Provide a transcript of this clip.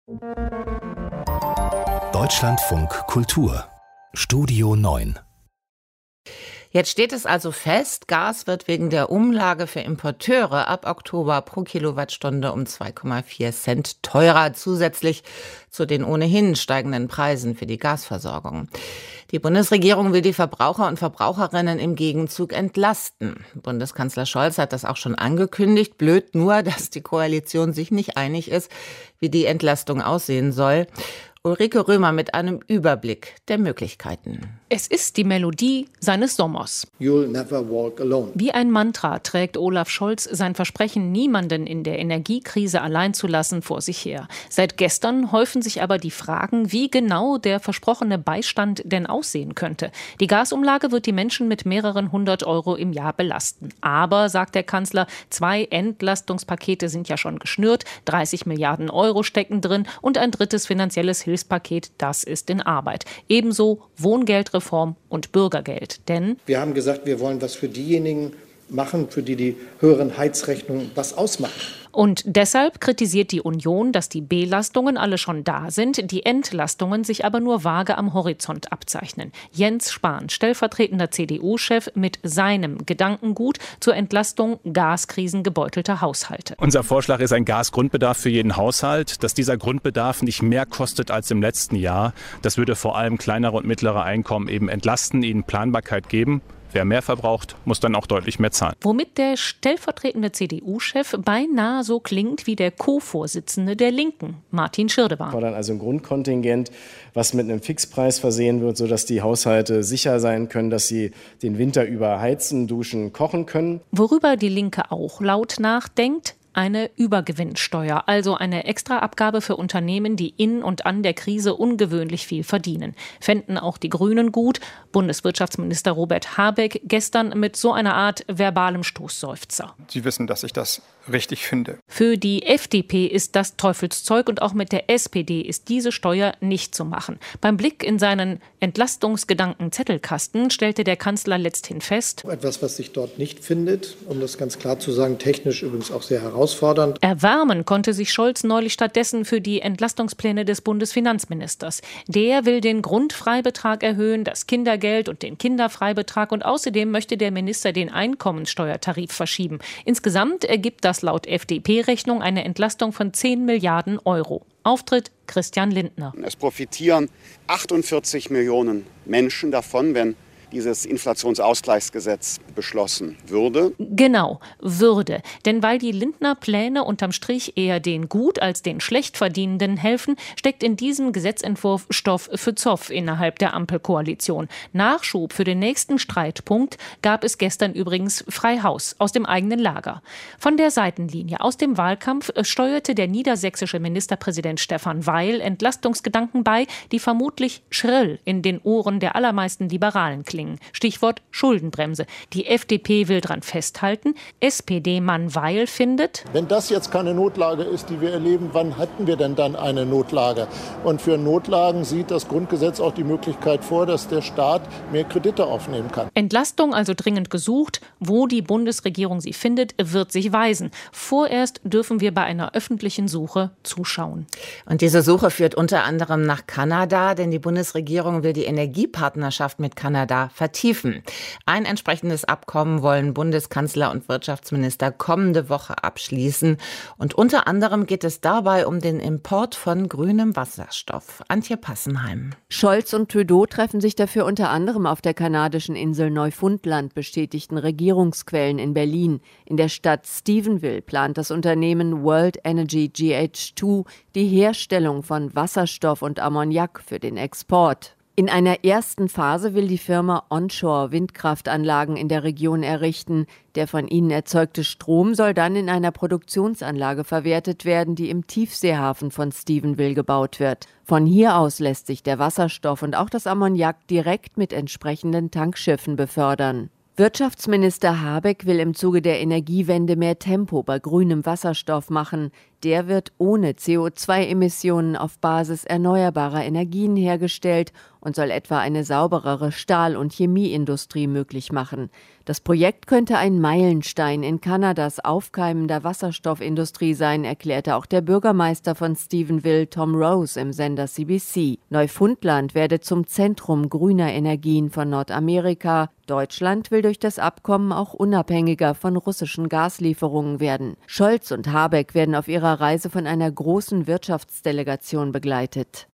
Deutschlandfunk Kultur Studio 9. Jetzt steht es also fest, Gas wird wegen der Umlage für Importeure ab Oktober pro Kilowattstunde um 2,4 Cent teurer, zusätzlich zu den ohnehin steigenden Preisen für die Gasversorgung. Die Bundesregierung will die Verbraucher und Verbraucherinnen im Gegenzug entlasten. Bundeskanzler Scholz hat das auch schon angekündigt. Blöd nur, dass die Koalition sich nicht einig ist, wie die Entlastung aussehen soll. Ulrike Römer mit einem Überblick der Möglichkeiten. Es ist die Melodie seines Sommers. You'll never walk alone. Wie ein Mantra trägt Olaf Scholz sein Versprechen, niemanden in der Energiekrise allein zu lassen, vor sich her. Seit gestern häufen sich aber die Fragen, wie genau der versprochene Beistand denn aussehen könnte. Die Gasumlage wird die Menschen mit mehreren 100 Euro im Jahr belasten. Aber, sagt der Kanzler, 2 Entlastungspakete sind ja schon geschnürt, 30 Milliarden Euro stecken drin und ein drittes finanzielles Hilfspaket, das ist in Arbeit. Ebenso Wohngeldreform und Bürgergeld. Denn wir haben gesagt, wir wollen was für diejenigen machen, für die die höheren Heizrechnungen was ausmachen. Und deshalb kritisiert die Union, dass die Belastungen alle schon da sind, die Entlastungen sich aber nur vage am Horizont abzeichnen. Jens Spahn, stellvertretender CDU-Chef, mit seinem Gedankengut zur Entlastung gaskrisengebeutelter Haushalte. Unser Vorschlag ist ein Gasgrundbedarf für jeden Haushalt, dass dieser Grundbedarf nicht mehr kostet als im letzten Jahr. Das würde vor allem kleinere und mittlere Einkommen eben entlasten, ihnen Planbarkeit geben. Wer mehr verbraucht, muss dann auch deutlich mehr zahlen. Womit der stellvertretende CDU-Chef beinahe so klingt wie der Co-Vorsitzende der Linken, Martin Schirdewan. Wir fordern also ein Grundkontingent, was mit einem Fixpreis versehen wird, sodass die Haushalte sicher sein können, dass sie den Winter über heizen, duschen, kochen können. Worüber die Linke auch laut nachdenkt: eine Übergewinnsteuer, also eine Extraabgabe für Unternehmen, die in und an der Krise ungewöhnlich viel verdienen. Fänden auch die Grünen gut. Bundeswirtschaftsminister Robert Habeck gestern mit so einer Art verbalem Stoßseufzer. Sie wissen, dass ich das richtig finde. Für die FDP ist das Teufelszeug und auch mit der SPD ist diese Steuer nicht zu machen. Beim Blick in seinen Entlastungsgedanken-Zettelkasten stellte der Kanzler letzthin fest: Etwas, was sich dort nicht findet, um das ganz klar zu sagen, technisch übrigens auch sehr herausfordernd. Erwärmen konnte sich Scholz neulich stattdessen für die Entlastungspläne des Bundesfinanzministers. Der will den Grundfreibetrag erhöhen, das Kindergeld und den Kinderfreibetrag, und außerdem möchte der Minister den Einkommensteuertarif verschieben. Insgesamt ergibt das laut FDP-Rechnung eine Entlastung von 10 Milliarden Euro. Auftritt Christian Lindner. Es profitieren 48 Millionen Menschen davon, wenn dieses Inflationsausgleichsgesetz beschlossen würde. Genau, würde. Denn weil die Lindner-Pläne unterm Strich eher den gut als den schlecht Verdienenden helfen, steckt in diesem Gesetzentwurf Stoff für Zoff innerhalb der Ampelkoalition. Nachschub für den nächsten Streitpunkt gab es gestern übrigens frei Haus aus dem eigenen Lager. Von der Seitenlinie aus dem Wahlkampf steuerte der niedersächsische Ministerpräsident Stefan Weil Entlastungsgedanken bei, die vermutlich schrill in den Ohren der allermeisten Liberalen klingen. Stichwort Schuldenbremse. Die FDP will dran festhalten. SPD-Mann Weil findet: Wenn das jetzt keine Notlage ist, die wir erleben, wann hätten wir denn dann eine Notlage? Und für Notlagen sieht das Grundgesetz auch die Möglichkeit vor, dass der Staat mehr Kredite aufnehmen kann. Entlastung also dringend gesucht. Wo die Bundesregierung sie findet, wird sich weisen. Vorerst dürfen wir bei einer öffentlichen Suche zuschauen. Und diese Suche führt unter anderem nach Kanada, denn die Bundesregierung will die Energiepartnerschaft mit Kanada vertiefen. Ein entsprechendes Abkommen wollen Bundeskanzler und Wirtschaftsminister kommende Woche abschließen. Und unter anderem geht es dabei um den Import von grünem Wasserstoff. Antje Passenheim. Scholz und Trudeau treffen sich dafür unter anderem auf der kanadischen Insel Neufundland, bestätigten Regierungsquellen in Berlin. In der Stadt Stephenville plant das Unternehmen World Energy GH2 die Herstellung von Wasserstoff und Ammoniak für den Export. In einer ersten Phase will die Firma Onshore-Windkraftanlagen in der Region errichten. Der von ihnen erzeugte Strom soll dann in einer Produktionsanlage verwertet werden, die im Tiefseehafen von Stephenville gebaut wird. Von hier aus lässt sich der Wasserstoff und auch das Ammoniak direkt mit entsprechenden Tankschiffen befördern. Wirtschaftsminister Habeck will im Zuge der Energiewende mehr Tempo bei grünem Wasserstoff machen. Der wird ohne CO2-Emissionen auf Basis erneuerbarer Energien hergestellt und soll etwa eine sauberere Stahl- und Chemieindustrie möglich machen. Das Projekt könnte ein Meilenstein in Kanadas aufkeimender Wasserstoffindustrie sein, erklärte auch der Bürgermeister von Stephenville, Tom Rose, im Sender CBC. Neufundland werde zum Zentrum grüner Energien von Nordamerika. Deutschland will durch das Abkommen auch unabhängiger von russischen Gaslieferungen werden. Scholz und Habeck werden auf ihrer Reise von einer großen Wirtschaftsdelegation begleitet.